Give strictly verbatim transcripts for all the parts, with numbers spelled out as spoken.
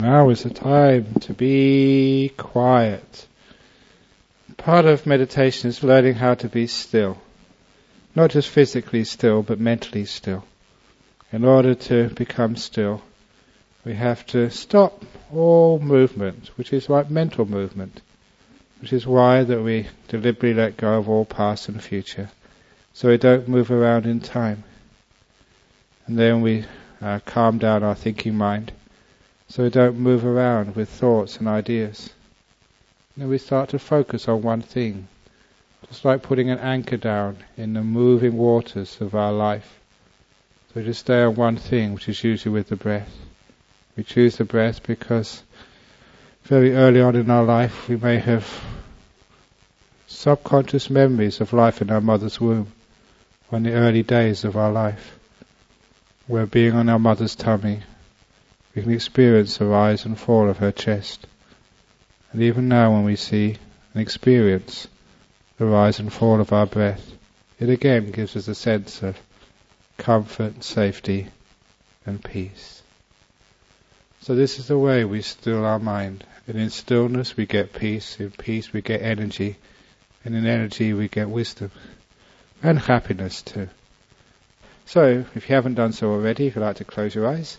Now is the time to be quiet. Part of meditation is learning how to be still. Not just physically still, but mentally still. In order to become still, we have to stop all movement, which is like mental movement, which is why that we deliberately let go of all past and future, so we don't move around in time. And then we uh, calm down our thinking mind, so we don't move around with thoughts and ideas. Then we start to focus on one thing, just like putting an anchor down in the moving waters of our life. So we just stay on one thing, which is usually with the breath. We choose the breath because very early on in our life we may have subconscious memories of life in our mother's womb, or in the early days of our life, where being on our mother's tummy, we can experience the rise and fall of her chest. And even now when we see and experience the rise and fall of our breath, it again gives us a sense of comfort, safety and peace. So this is the way we still our mind. And in stillness we get peace, in peace we get energy, and in energy we get wisdom and happiness too. So, if you haven't done so already, if you'd like to close your eyes.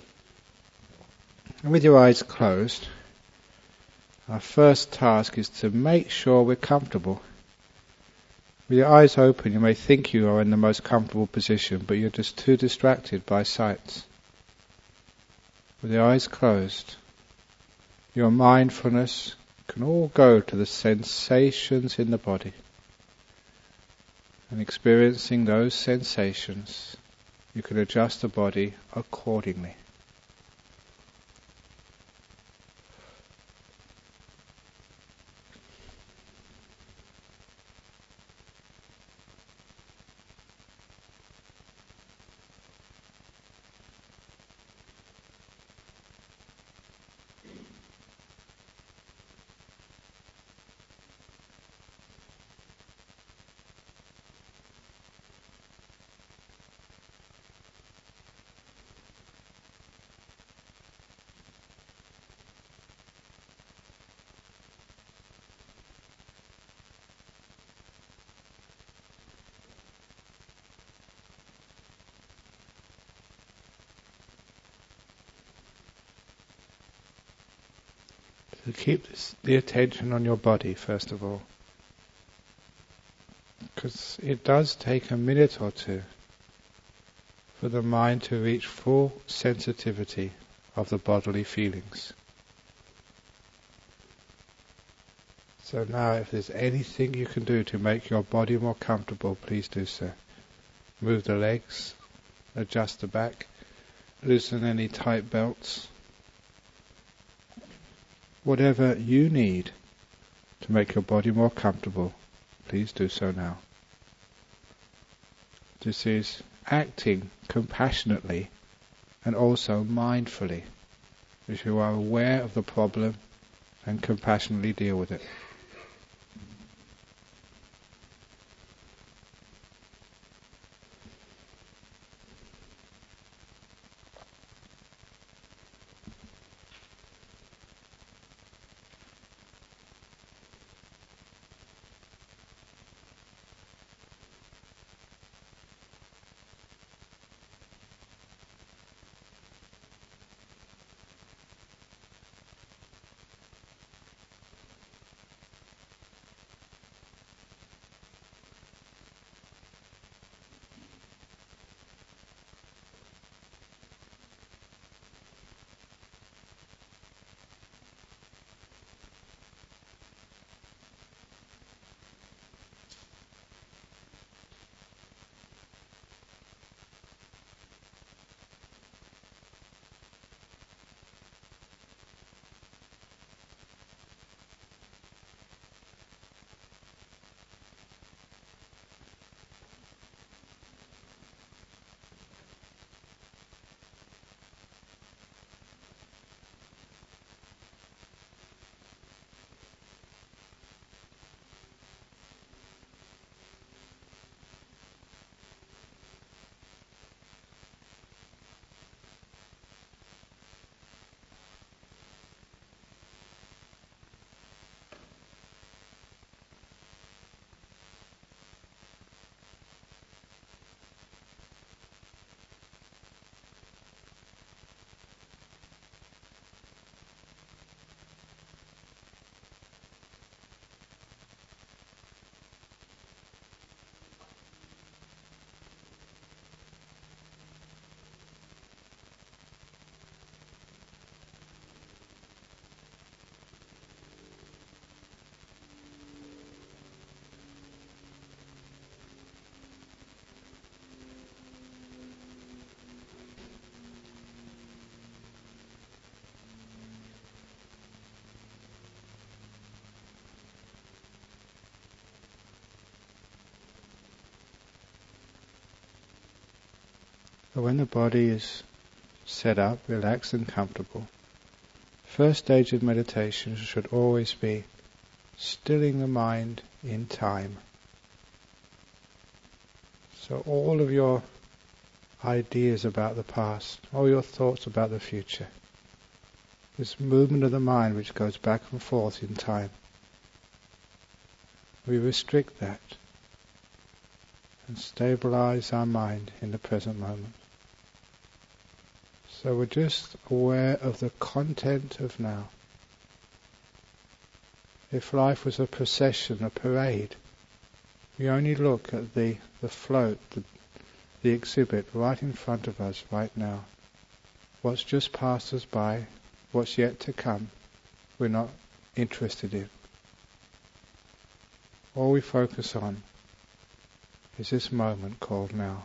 And with your eyes closed, our first task is to make sure we're comfortable. With your eyes open, you may think you are in the most comfortable position, but you're just too distracted by sights. With your eyes closed, your mindfulness can all go to the sensations in the body. And experiencing those sensations, you can adjust the body accordingly. So keep this, the attention on your body first of all, because it does take a minute or two for the mind to reach full sensitivity of the bodily feelings. So now if there's anything you can do to make your body more comfortable, please do so. Move the legs, adjust the back, loosen any tight belts. Whatever you need to make your body more comfortable, please do so now. This is acting compassionately and also mindfully, as you are aware of the problem and compassionately deal with it. So when the body is set up, relaxed and comfortable, first stage of meditation should always be stilling the mind in time. So all of your ideas about the past, all your thoughts about the future, this movement of the mind which goes back and forth in time, we restrict that and stabilize our mind in the present moment. So we're just aware of the content of now. If life was a procession, a parade, we only look at the, the float, the, the exhibit right in front of us right now. What's just passed us by, what's yet to come, we're not interested in. All we focus on is this moment called now.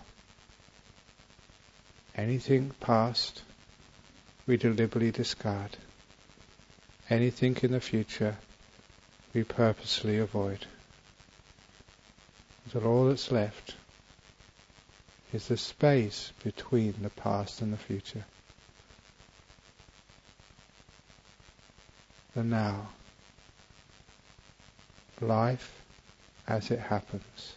Anything past, we deliberately discard. Anything in the future, we purposely avoid. Until all that's left is the space between the past and the future. The now. Life as it happens.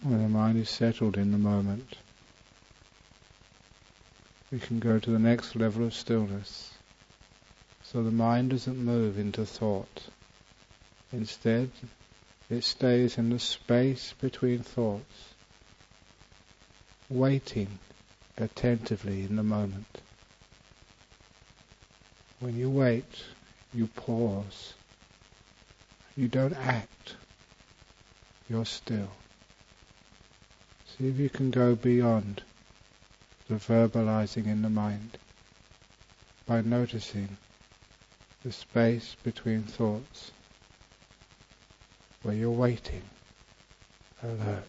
When the mind is settled in the moment, we can go to the next level of stillness. So the mind doesn't move into thought. Instead, it stays in the space between thoughts, waiting attentively in the moment. When you wait, you pause. You don't act. You're still. See if you can go beyond the verbalizing in the mind by noticing the space between thoughts where you're waiting, alert.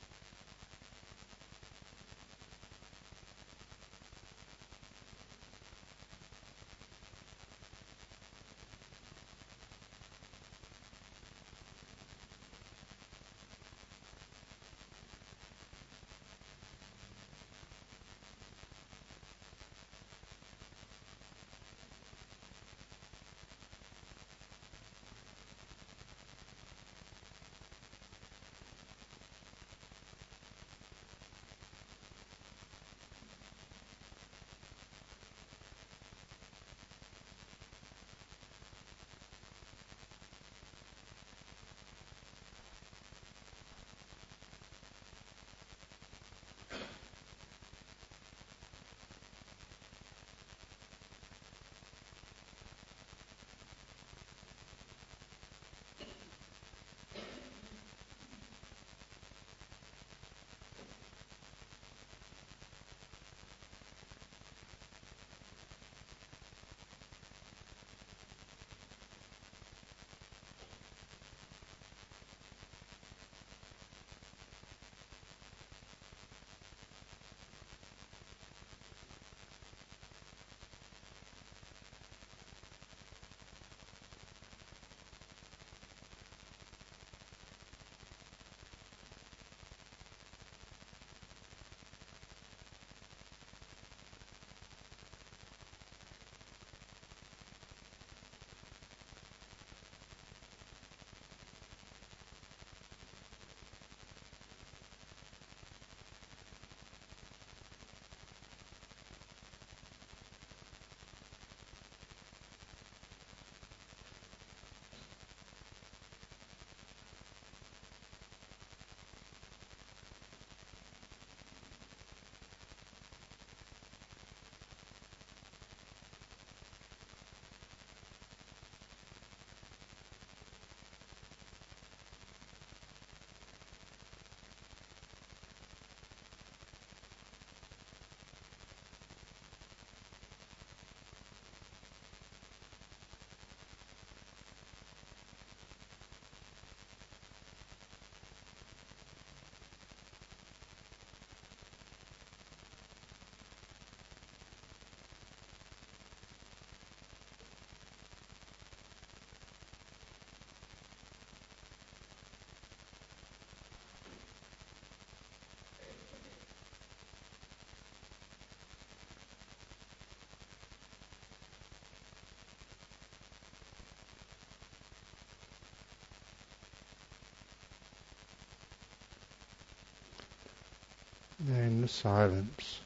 Then in the silence,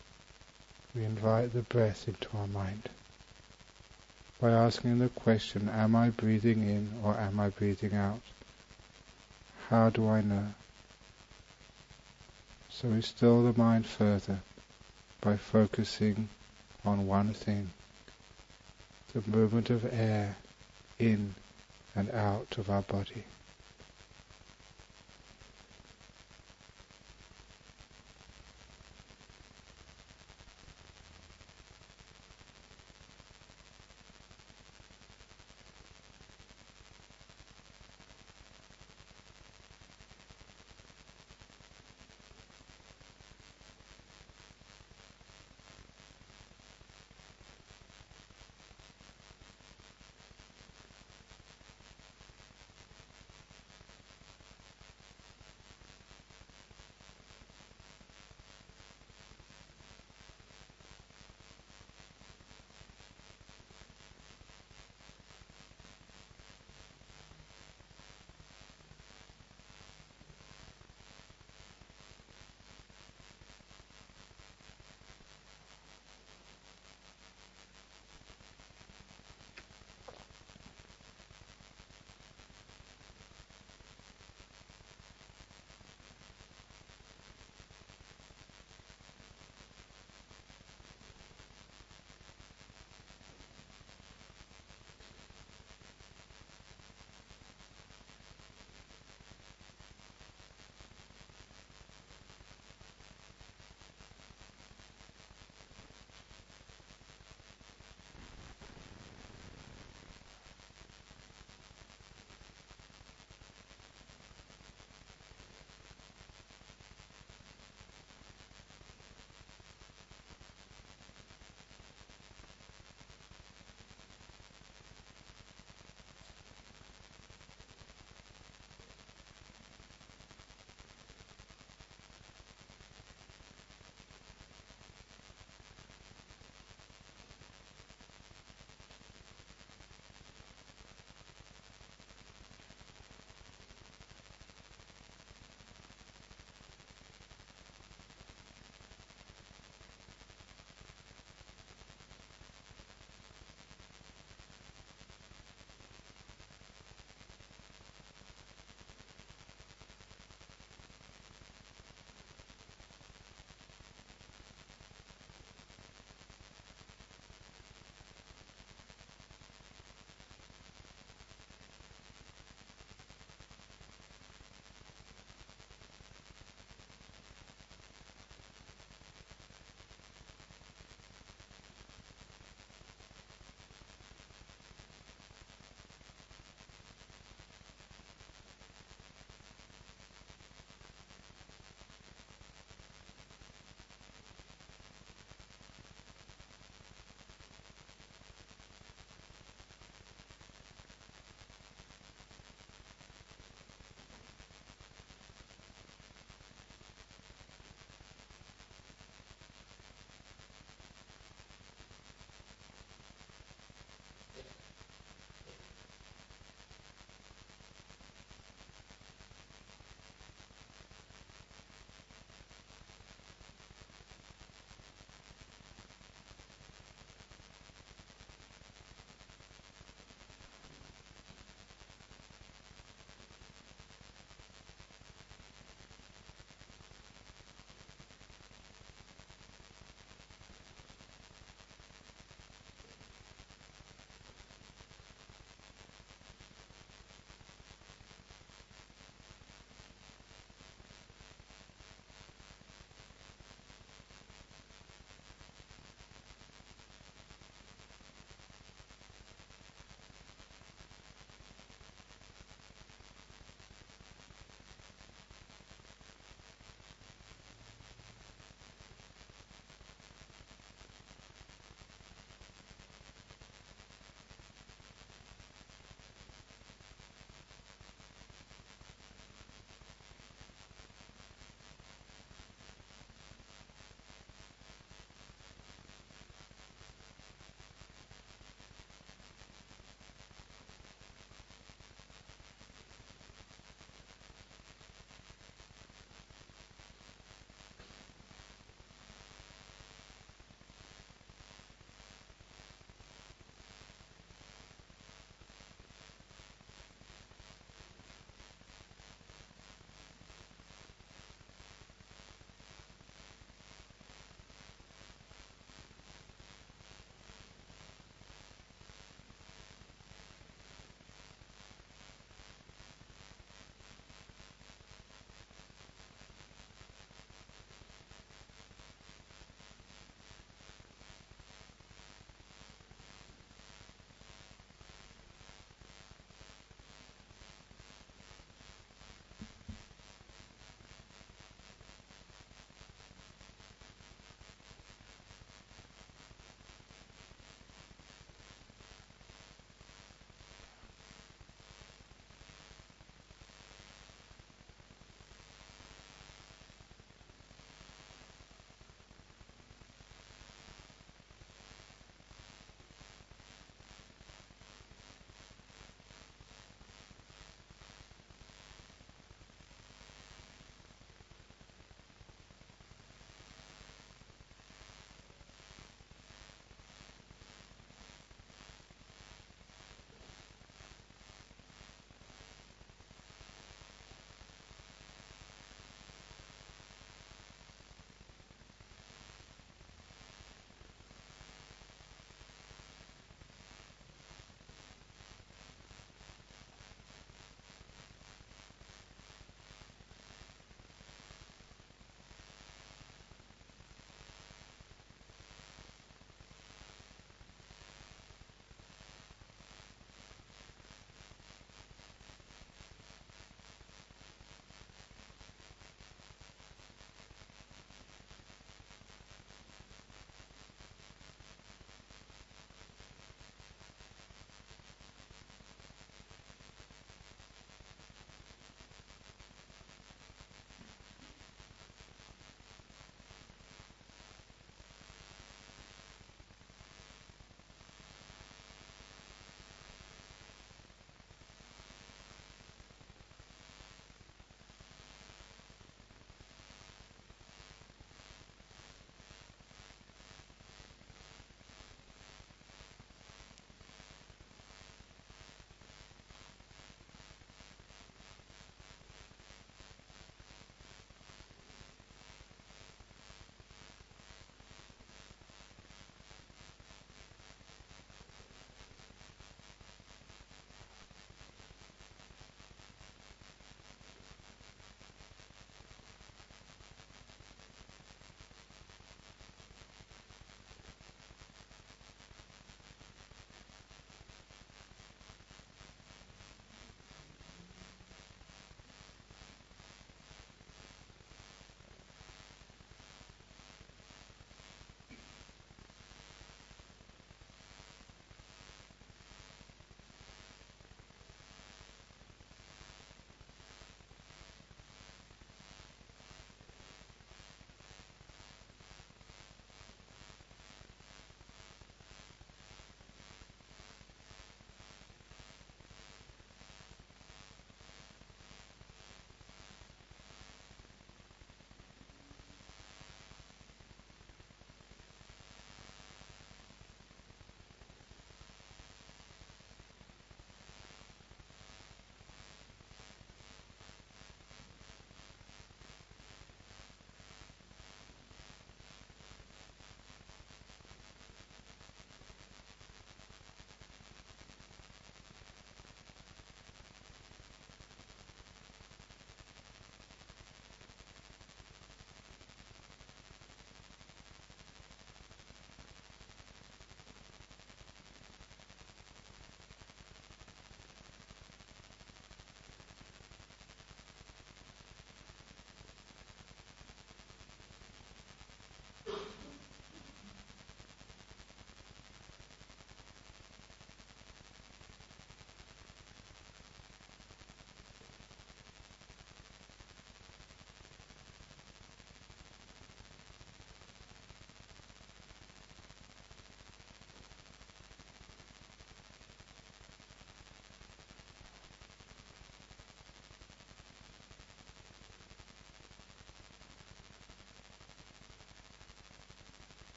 we invite the breath into our mind by asking the question, am I breathing in or am I breathing out? How do I know? So we still the mind further by focusing on one thing, the movement of air in and out of our body.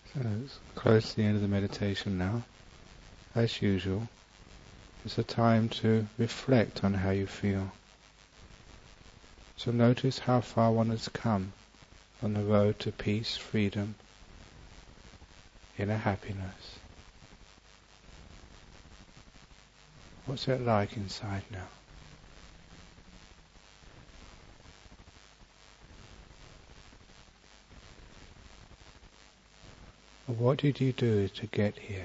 So it's close to the end of the meditation now. As usual, it's a time to reflect on how you feel. So notice how far one has come on the road to peace, freedom, inner happiness. What's it like inside now? What did you do to get here?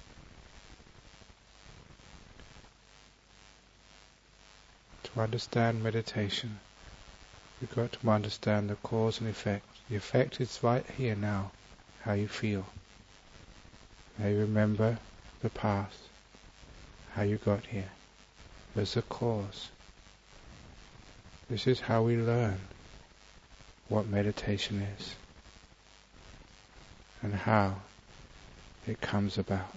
To understand meditation, you've got to understand the cause and effect. The effect is right here now, how you feel. Now you remember the path, how you got here. There's a cause. This is how we learn what meditation is and how it comes about.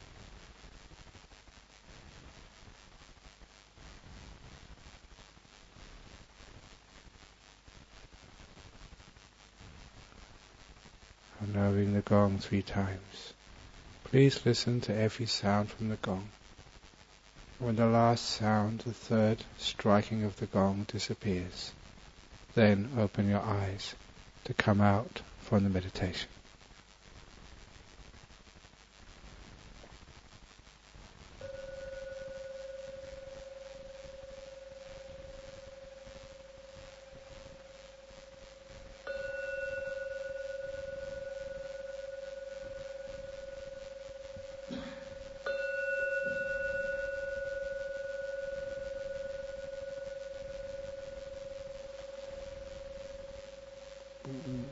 I'm now ringing the gong three times. Please listen to every sound from the gong. When the last sound, the third striking of the gong, disappears, then open your eyes to come out from the meditation. Mm-hmm.